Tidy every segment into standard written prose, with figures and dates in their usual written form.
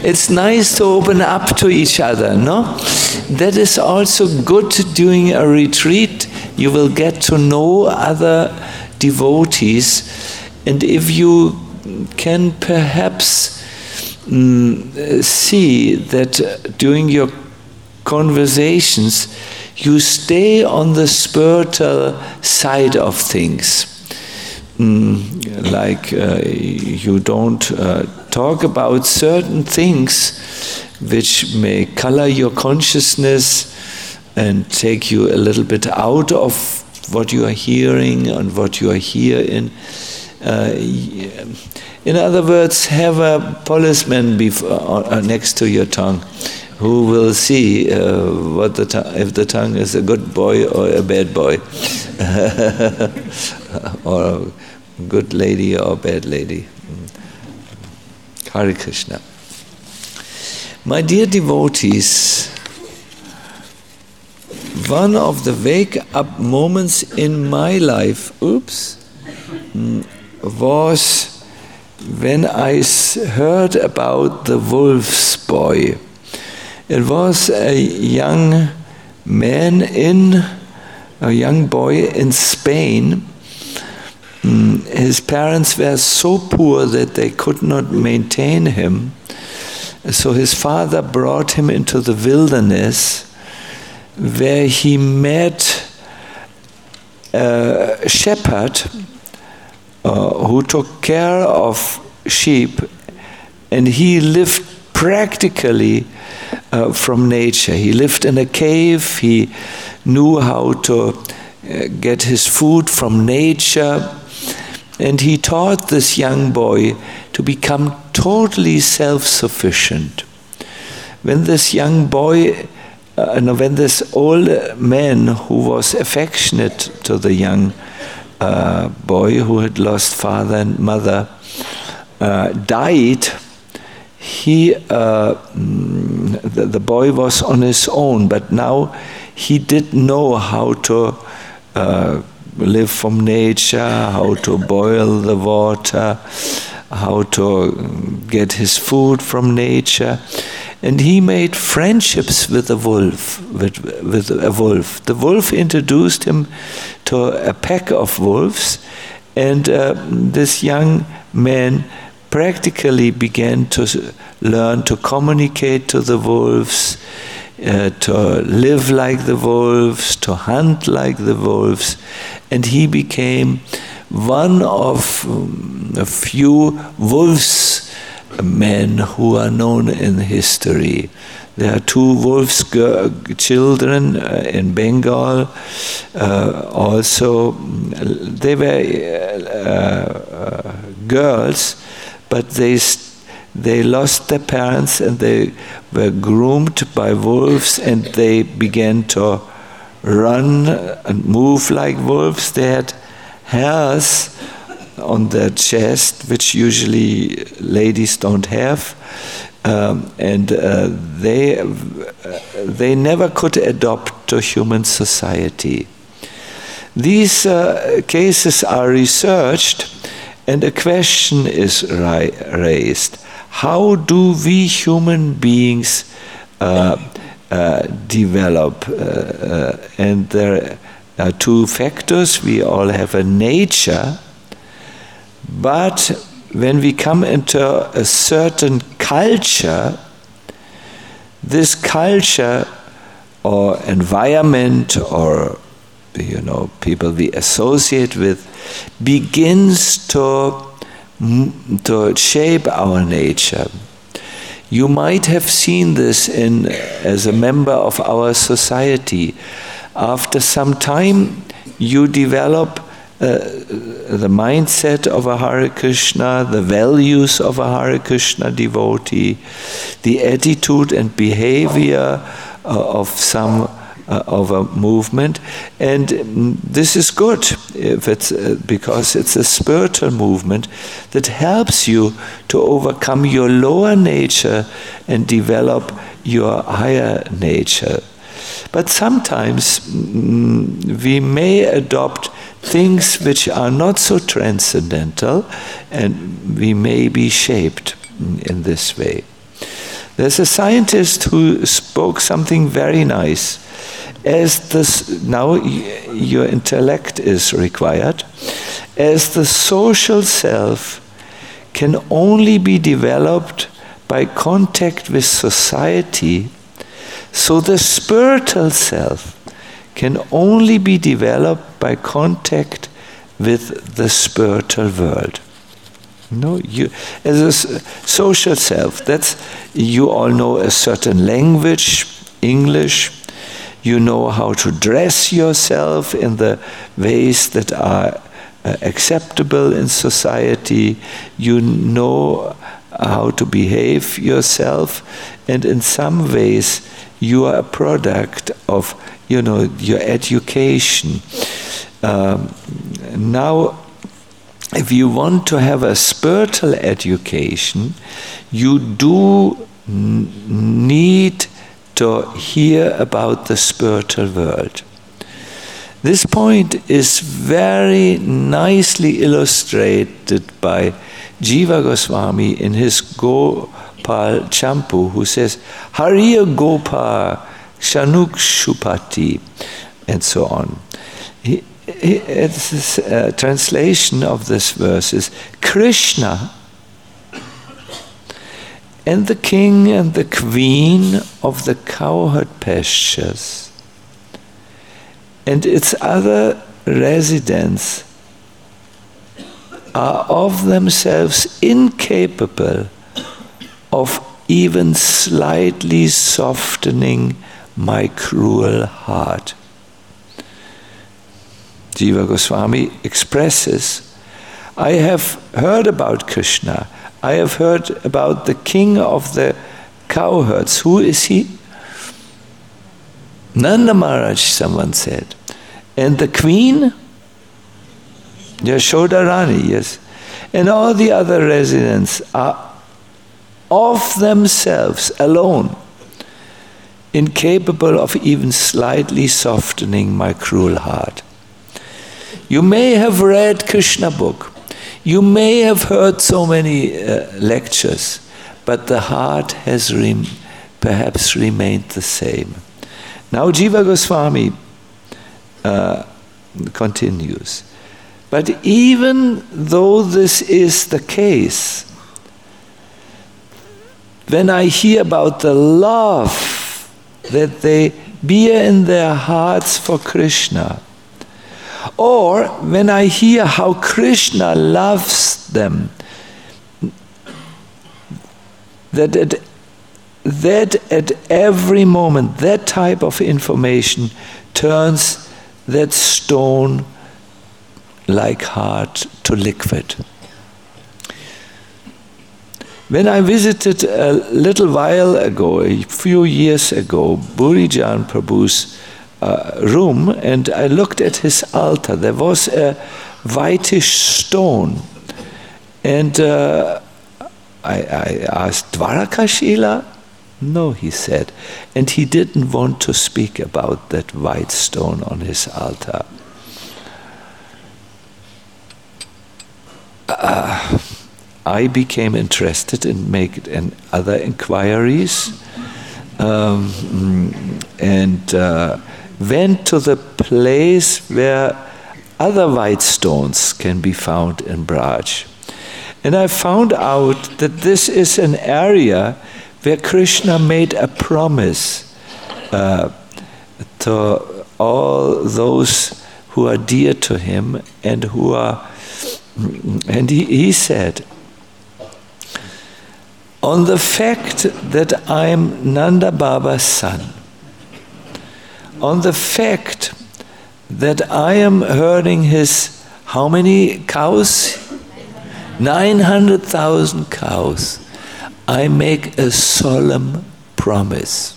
it's nice to open up to each other, no? That is also good during a retreat. You will get to know other devotees, and if you can perhaps see that during your conversations you stay on the spiritual side of things, like you don't talk about certain things which may color your consciousness and take you a little bit out of what you are hearing and what you are here in. In other words, have a policeman next to your tongue who will see if the tongue is a good boy or a bad boy, or a good lady or a bad lady. Hare Krishna. My dear devotees, one of the wake-up moments in my life, was when I heard about the wolf's boy. It was a young boy in Spain. His parents were so poor that they could not maintain him. So his father brought him into the wilderness, where he met a shepherd who took care of sheep, and he lived practically from nature. He lived in a cave. He knew how to get his food from nature, and he taught this young boy to become totally self-sufficient. When this young boy, when this old man who was affectionate to the young boy who had lost father and mother died, the boy was on his own, but now he didn't know how to live from nature, how to boil the water, how to get his food from nature. And he made friendships with a wolf. The wolf introduced him to a pack of wolves, and this young man practically began to learn to communicate to the wolves, to live like the wolves, to hunt like the wolves, and he became one of a few wolves men who are known in history. There are two wolves children in Bengal. Also, they were girls, but they lost their parents and they were groomed by wolves, and they began to run and move like wolves. They had hairs on their chest, which usually ladies don't have, and they never could adopt to human society. These cases are researched, and a question is raised. How do we human beings develop? And there are two factors. We all have a nature, but when we come into a certain culture, this culture or environment or people we associate with begins to shape our nature. You might have seen this as a member of our society. After some time, you develop the mindset of a Hare Krishna, the values of a Hare Krishna devotee, the attitude and behavior of some of a movement, and this is good if it's because it's a spiritual movement that helps you to overcome your lower nature and develop your higher nature. But sometimes we may adopt things which are not so transcendental, and we may be shaped in this way. There's a scientist who spoke something very nice. Now your intellect is required. As the social self can only be developed by contact with society, so the spiritual self can only be developed by contact with the spiritual world. You, as a social self, you all know a certain language, English. You know how to dress yourself in the ways that are acceptable in society. You know how to behave yourself, and in some ways you are a product of your education. Now, if you want to have a spiritual education, you do need to hear about the spiritual world. This point is very nicely illustrated by Jiva Goswami in his Gopal Champu, who says, Hariya Gopa Shanukshupati, and so on. It's a translation of this verse is Krishna and the king and the queen of the cowherd pastures and its other residents are of themselves incapable of even slightly softening my cruel heart. Jiva Goswami expresses, I have heard about Krishna. I have heard about the king of the cowherds. Who is he? Nanda Maharaj, someone said. And the queen? Yashoda Rani, yes. And all the other residents are of themselves alone, incapable of even slightly softening my cruel heart. You may have read Krishna book, you may have heard so many lectures, but the heart has perhaps remained the same. Now Jiva Goswami continues, but even though this is the case, when I hear about the love that they bear in their hearts for Krishna, or when I hear how Krishna loves them, that at every moment, that type of information turns that stone-like heart to liquid. When I visited a little while ago, a few years ago, Burijan Prabhu's room, and I looked at his altar. There was a whitish stone, and I asked, Dwarakashila? No, he said, and he didn't want to speak about that white stone on his altar. I became interested in making other inquiries, and went to the place where other white stones can be found in Braj. And I found out that this is an area where Krishna made a promise to all those who are dear to him and who are, and he said, on the fact that I am Nanda Baba's son, on the fact that I am herding his, how many cows? 900,000 cows. I make a solemn promise.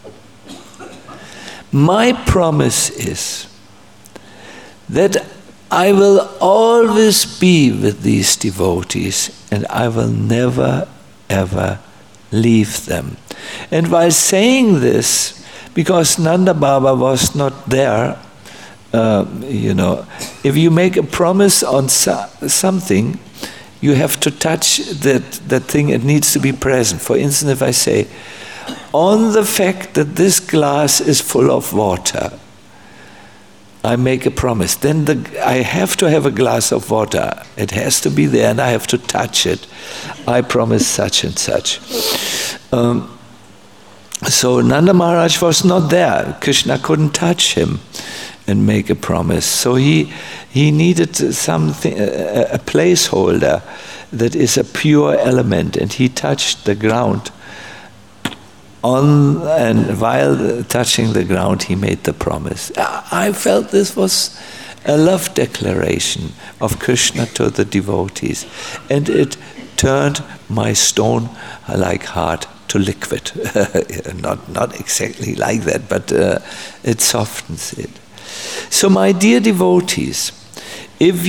My promise is that I will always be with these devotees and I will never ever leave them. And while saying this, because Nanda Baba was not there, if you make a promise on something, you have to touch that thing. It needs to be present. For instance, if I say, on the fact that this glass is full of water, I make a promise. Then I have to have a glass of water. It has to be there, and I have to touch it. I promise such and such. So Nanda Maharaj was not there. Krishna couldn't touch him and make a promise. So he needed something, a placeholder that is a pure element, and he touched the ground. And while touching the ground, he made the promise. I felt this was a love declaration of Krishna to the devotees, and it turned my stone-like heart to liquid. Not exactly like that, but it softens it. So, my dear devotees, if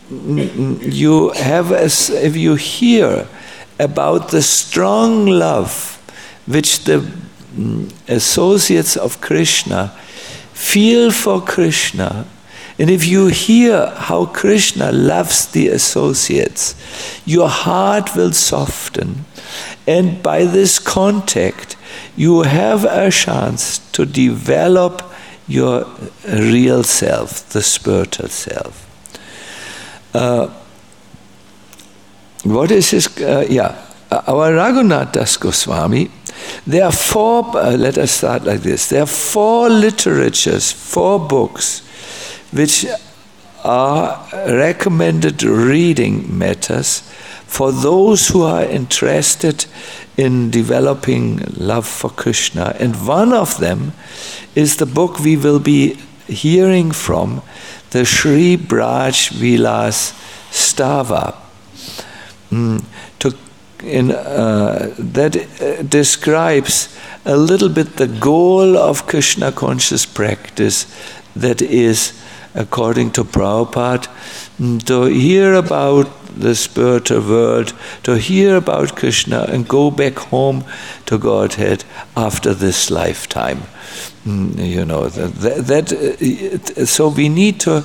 you hear about the strong love which the associates of Krishna feel for Krishna, and if you hear how Krishna loves the associates, your heart will soften, and by this contact you have a chance to develop your real self, the spiritual self. What is his... Our Raghunath Das Goswami, there are four, let us start like this, there are four literatures, four books, which are recommended reading matters for those who are interested in developing love for Krishna. And one of them is the book we will be hearing from, the Sri Braj Vilas Stava. That describes a little bit the goal of Krishna conscious practice, that is, according to Prabhupada, to hear about the spiritual world, to hear about Krishna and go back home to Godhead after this lifetime. So we need to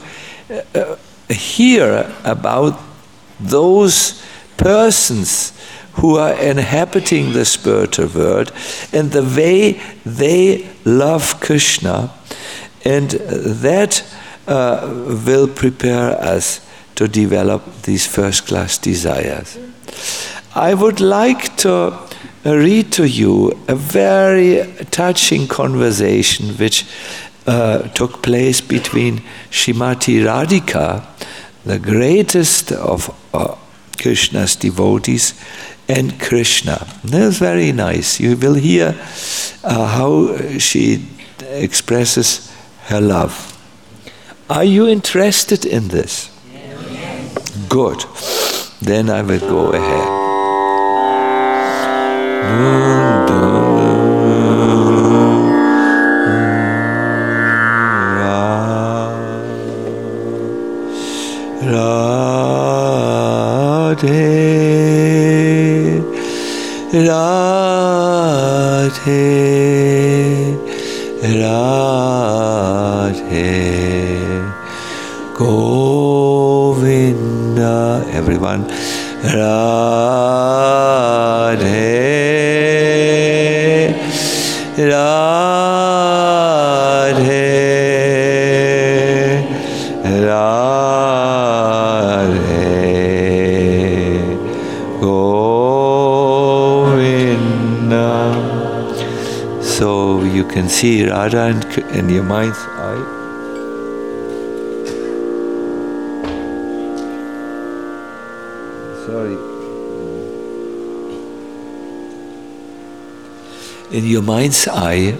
hear about those persons who are inhabiting the spiritual world and the way they love Krishna, and that will prepare us to develop these first-class desires. I would like to read to you a very touching conversation which took place between Srimati Radhika, the greatest of Krishna's devotees, and Krishna. That was very nice. You will hear how she expresses her love. Are you interested in this? Yes. Good. Then I will go ahead. Radhe, Radhe, Radhe, Govinda. Everyone, Radhe, Radhe, Radhe, Govinda. So you can see Radha in your mind's eye. In your mind's eye,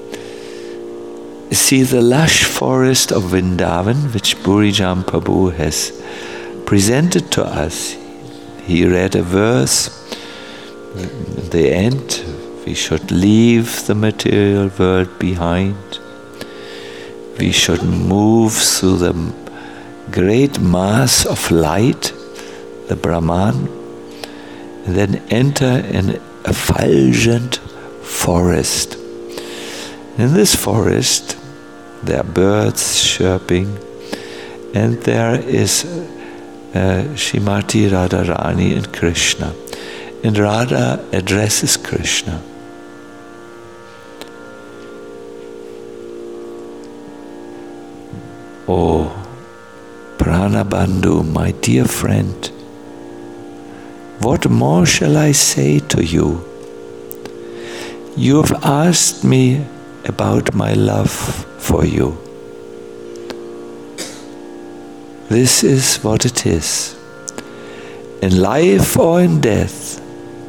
see the lush forest of Vrindavan, which Burijam Prabhu has presented to us. He read a verse, at the end, we should leave the material world behind. We should move through the great mass of light, the Brahman, and then enter an effulgent forest. In this forest, there are birds chirping, and there is Srimati Radharani and Krishna. And Radha addresses Krishna. Oh, Pranabandhu, my dear friend, what more shall I say to you? You have asked me about my love for you. This is what it is. In life or in death,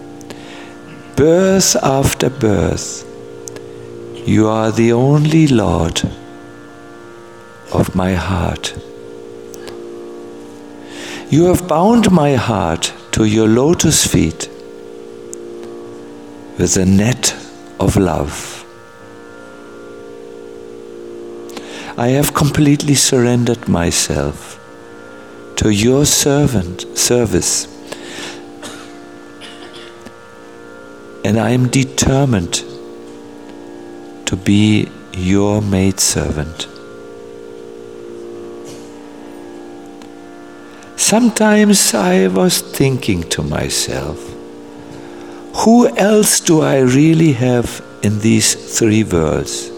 birth after birth, you are the only Lord of my heart. You have bound my heart to your lotus feet with a net of love. I have completely surrendered myself to your service, and I am determined to be your maidservant. Sometimes I was thinking to myself, who else do I really have in these three worlds?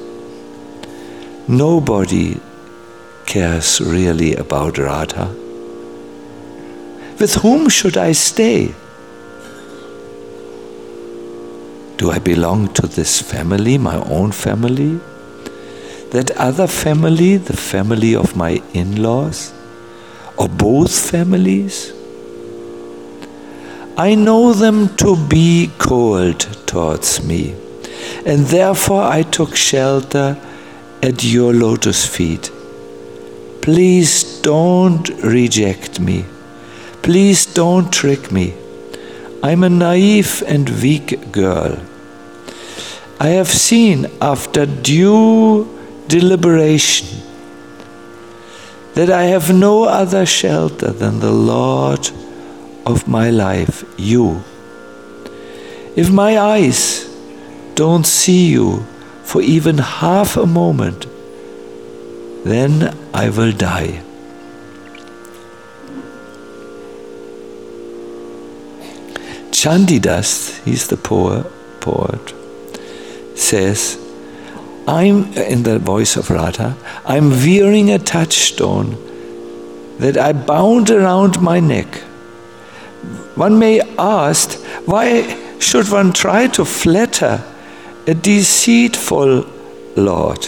Nobody cares really about Radha. With whom should I stay? Do I belong to this family, my own family? That other family, the family of my in-laws? Or both families? I know them to be cold towards me, and therefore I took shelter at your lotus feet. Please don't reject me. Please don't trick me. I'm a naive and weak girl. I have seen, after due deliberation, that I have no other shelter than the Lord of my life, you. If my eyes don't see you for even half a moment, then I will die. Chandidas, he's the poet, says, I'm, in the voice of Radha, I'm wearing a touchstone that I bound around my neck. One may ask, why should one try to flatter a deceitful Lord?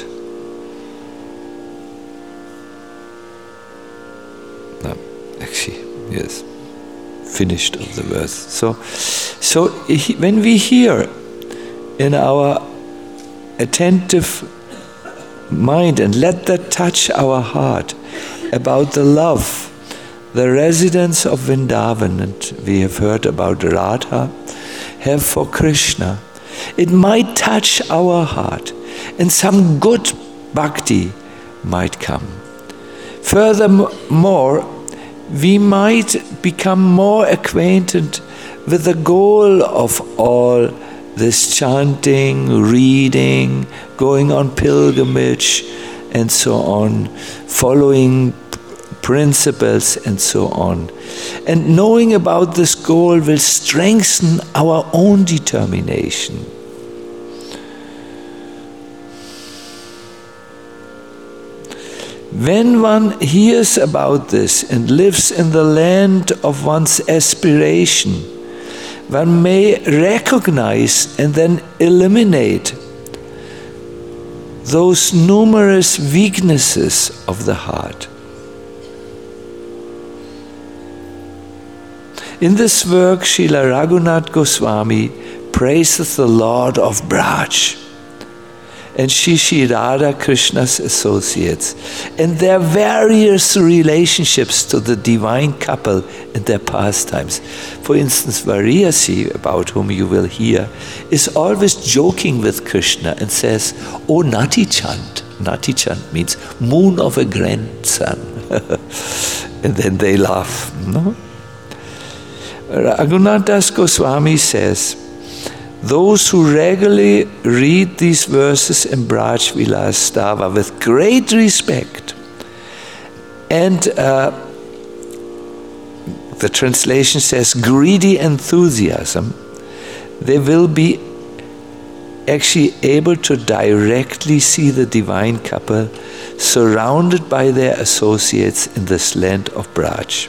No, actually, yes, finished of the verse. So when we hear in our attentive mind and let that touch our heart about the love, the residents of Vrindavan, and we have heard about Radha, have for Krishna, it might touch our heart and some good bhakti might come. Furthermore, we might become more acquainted with the goal of all this chanting, reading, going on pilgrimage, and so on, following principles and so on. And knowing about this goal will strengthen our own determination. When one hears about this and lives in the land of one's aspiration, one may recognize and then eliminate those numerous weaknesses of the heart. In this work, Srila Raghunath Goswami praises the Lord of Braj and Shri Radha Krishna's associates and their various relationships to the divine couple and their pastimes. For instance, Variyasi, about whom you will hear, is always joking with Krishna and says, "Oh, Nati Chand." Nati Chand means moon of a grandson. And then they laugh. No? Raghunath Das Goswami says, those who regularly read these verses in Braj Vilas Stava with great respect and the translation says, greedy enthusiasm, they will be actually able to directly see the divine couple surrounded by their associates in this land of Braj.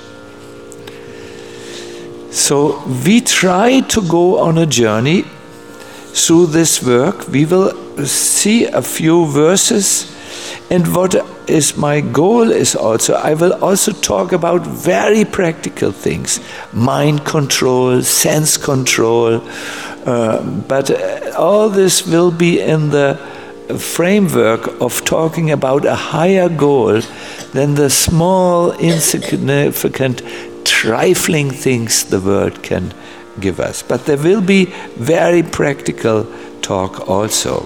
So we try to go on a journey through this work. We will see a few verses, and what is my goal is also, I will also talk about very practical things, mind control, sense control, but all this will be in the framework of talking about a higher goal than the small, insignificant, trifling things the world can give us. But there will be very practical talk also.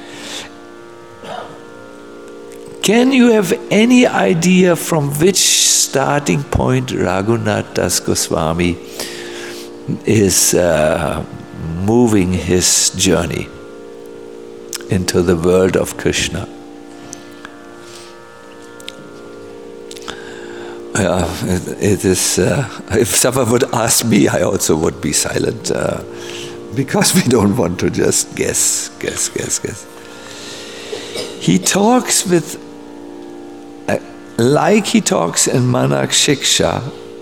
Can you have any idea from which starting point Raghunath Das Goswami is moving his journey into the world of Krishna? It is. If someone would ask me, I also would be silent because we don't want to just guess. He talks with, like he talks in Manak Shiksha,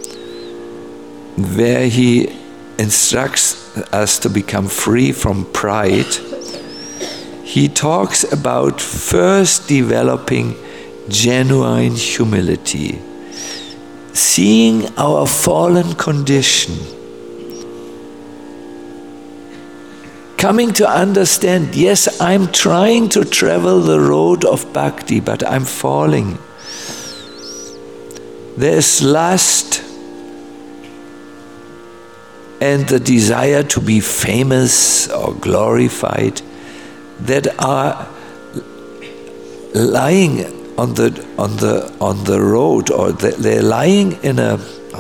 where he instructs us to become free from pride. He talks about first developing genuine humility, seeing our fallen condition, coming to understand, yes, I'm trying to travel the road of bhakti, but I'm falling. There's lust and the desire to be famous or glorified that are lying on the road, or they're lying in a,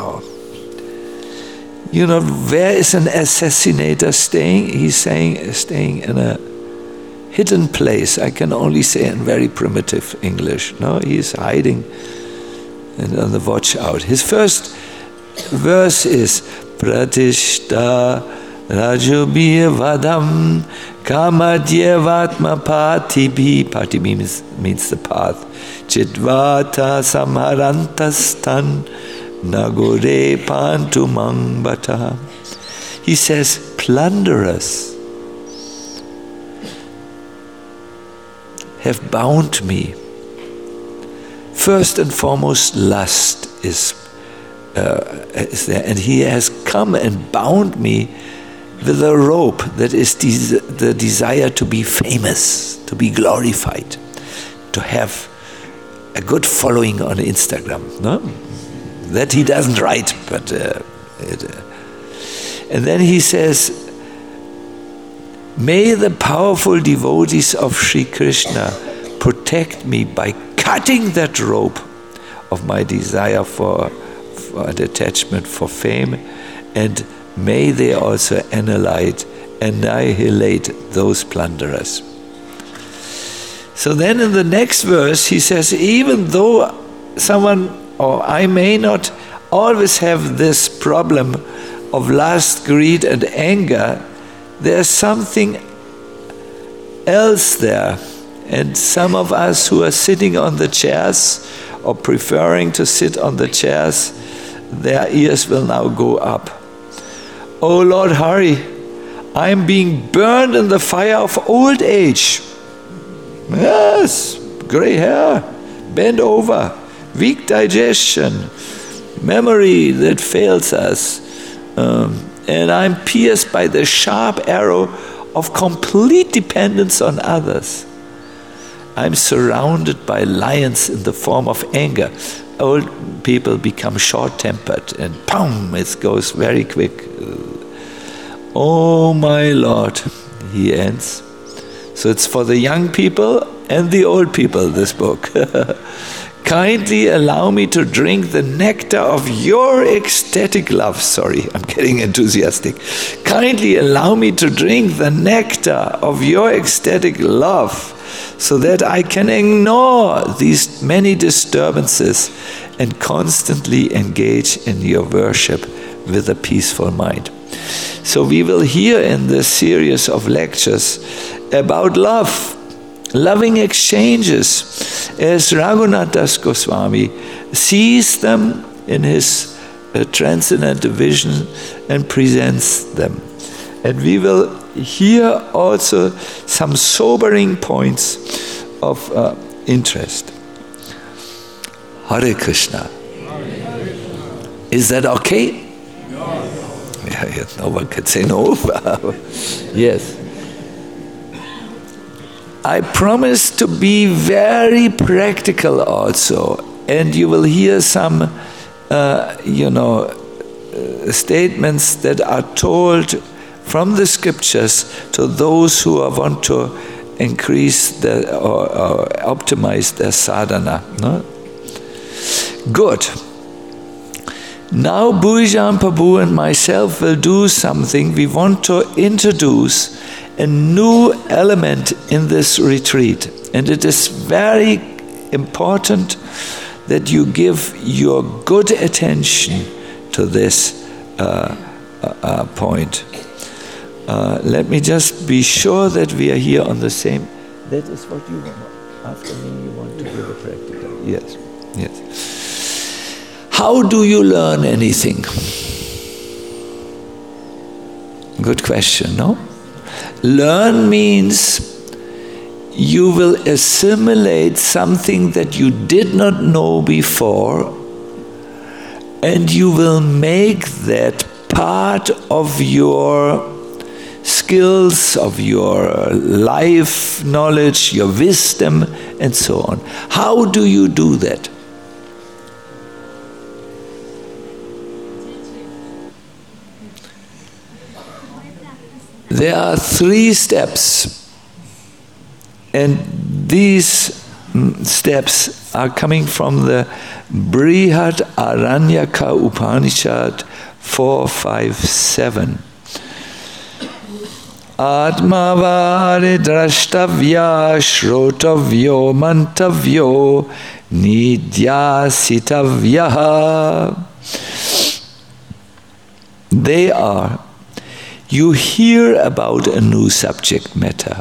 where is an assassinator staying? He's staying in a hidden place. I can only say in very primitive English. No, he's hiding and on the watch out. His first verse is Pratishta Rajubir Vadam Kamadyevatma Patibhi. Patibhi means the path. Chidvata Samharantastan Nagore Pantumang Bata. He says, plunderers have bound me. First and foremost, lust is there, and he has come and bound me with a rope that is the desire to be famous, to be glorified, to have a good following on Instagram. No? That he doesn't write, but and then he says, may the powerful devotees of Sri Krishna protect me by cutting that rope of my desire for an attachment for fame, and may they also annihilate those plunderers. So then in the next verse he says, even though someone or I may not always have this problem of lust, greed and anger, there's something else there. And some of us who are sitting on the chairs or preferring to sit on the chairs, their ears will now go up. Oh Lord Hari, I'm being burned in the fire of old age. Yes, gray hair, bent over, weak digestion, memory that fails us. And I'm pierced by the sharp arrow of complete dependence on others. I'm surrounded by lions in the form of anger. Old people become short-tempered and poom, it goes very quick. Oh my Lord, he ends. So it's for the young people and the old people, this book. kindly allow me to drink the nectar of your ecstatic love. Sorry, I'm getting enthusiastic. Kindly allow me to drink the nectar of your ecstatic love, so that I can ignore these many disturbances and constantly engage in your worship with a peaceful mind. So we will hear in this series of lectures about love, loving exchanges, as Raghunath Das Goswami sees them in his transcendental vision and presents them. And we will hear also some sobering points of interest. Hare Krishna. Is that okay? Yeah, no one can say no. Yes. I promise to be very practical also, and you will hear some, statements that are told from the scriptures to those who want to increase or optimize their sadhana. No? Good. Now Bhuijan Prabhu and myself will do something. We want to introduce a new element in this retreat. And it is very important that you give your good attention to this point. Let me just be sure that we are here on the same. That is what you want. After me, you want to give a practical. Yes, yes. How do you learn anything? Good question, no? Learn means you will assimilate something that you did not know before, and you will make that part of your skills, of your life knowledge, your wisdom, and so on. How do you do that? There are 3 steps, and these steps are coming from the Brihad Aranyaka Upanishad 457. Atmavare drashtavya shrotavyo mantavyo nidyasitavyaha. They are, you hear about a new subject matter.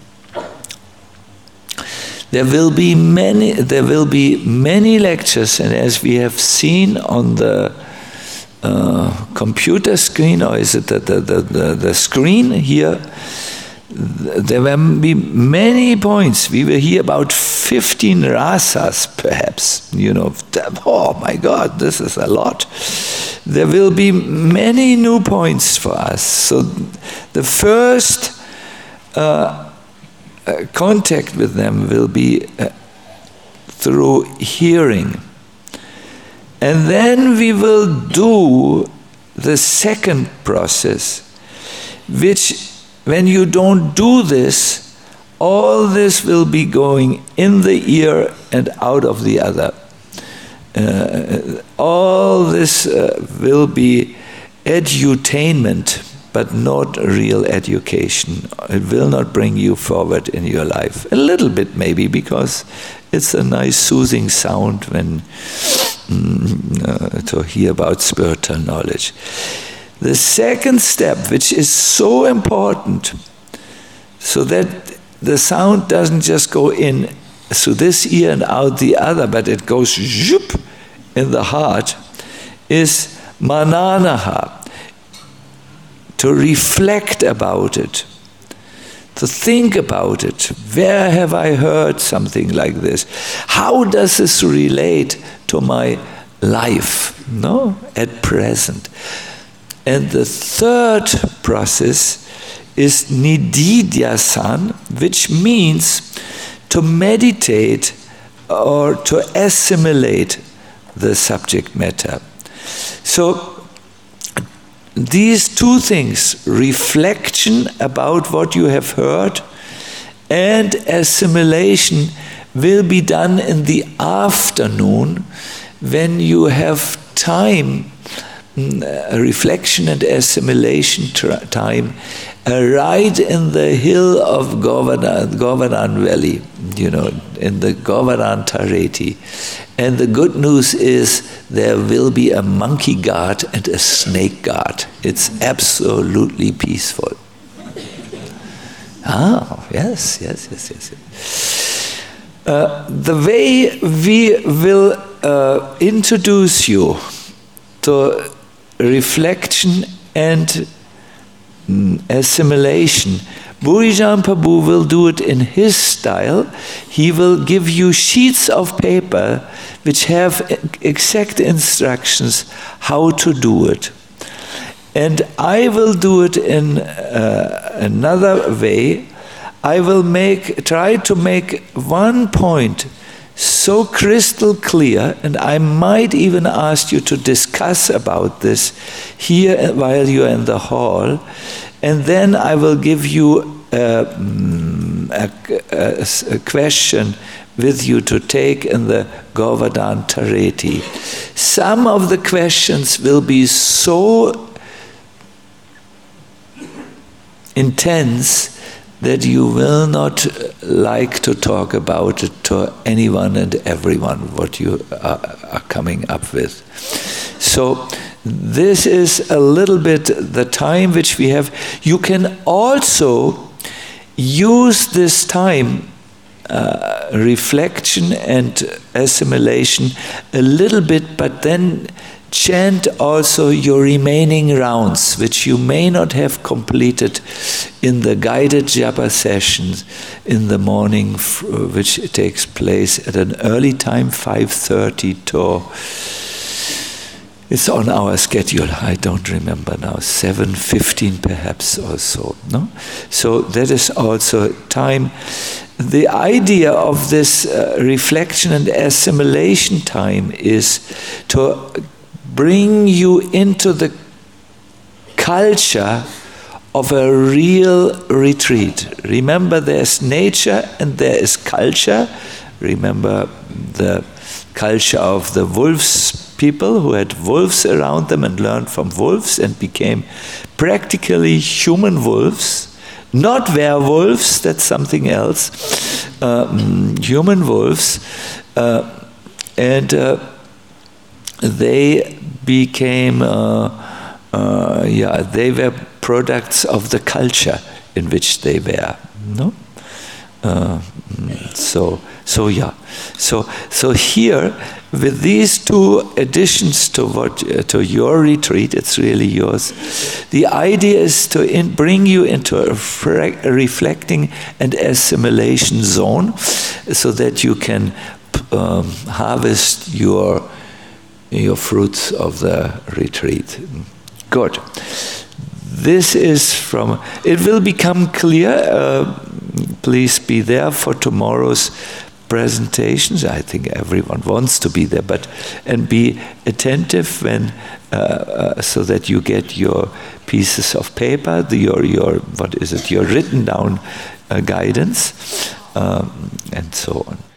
There will be many lectures, and as we have seen on the computer screen, or is it the screen here, there will be many points. We will hear about 15 rasas, perhaps. Oh my God, this is a lot. There will be many new points for us. So the first contact with them will be through hearing. And then we will do the second process, which, when you don't do this, all this will be going in the ear and out of the other. All this will be edutainment, but not real education. It will not bring you forward in your life. A little bit maybe, because it's a nice soothing sound when to hear about spiritual knowledge. The second step, which is so important, so that the sound doesn't just go in through this ear and out the other, but it goes zhoop in the heart, is mananaha, to reflect about it, to think about it. Where have I heard something like this? How does this relate to my life, at present? And the third process is nididhyasan, which means to meditate or to assimilate the subject matter. So these 2 things, reflection about what you have heard and assimilation, will be done in the afternoon when you have time, reflection and assimilation time, right in the hill of Govardhan Valley, in the Govardhan Thareti. And the good news is there will be a monkey guard and a snake guard. It's absolutely peaceful. Yes. The way we will introduce you to reflection and assimilation, Burijan Prabhu will do it in his style. He will give you sheets of paper which have exact instructions how to do it. And I will do it in another way. I will try to make one point so crystal clear, and I might even ask you to discuss about this here while you're in the hall, and then I will give you a question with you to take in the Govardhan Thareti. Some of the questions will be so intense that you will not like to talk about it to anyone and everyone, what you are coming up with. So this is a little bit the time which we have. You can also use this time, reflection and assimilation, a little bit, but then chant also your remaining rounds, which you may not have completed in the guided japa sessions in the morning, which takes place at an early time, 5:30 to, it's on our schedule, I don't remember now, 7:15 perhaps or so. No? So that is also time. The idea of this reflection and assimilation time is to bring you into the culture of a real retreat. Remember, there's nature and there is culture. Remember the culture of the wolves people who had wolves around them and learned from wolves and became practically human wolves. Not werewolves, that's something else. Human wolves. And they became, they were products of the culture in which they were. No? So here, with these two additions to your retreat, it's really yours. The idea is to bring you into a reflecting and assimilation zone, so that you can harvest your fruits of the retreat. Good. This is from. It will become clear. Please be there for tomorrow's presentations. I think everyone wants to be there, and be attentive when, so that you get your pieces of paper, your written down guidance, and so on.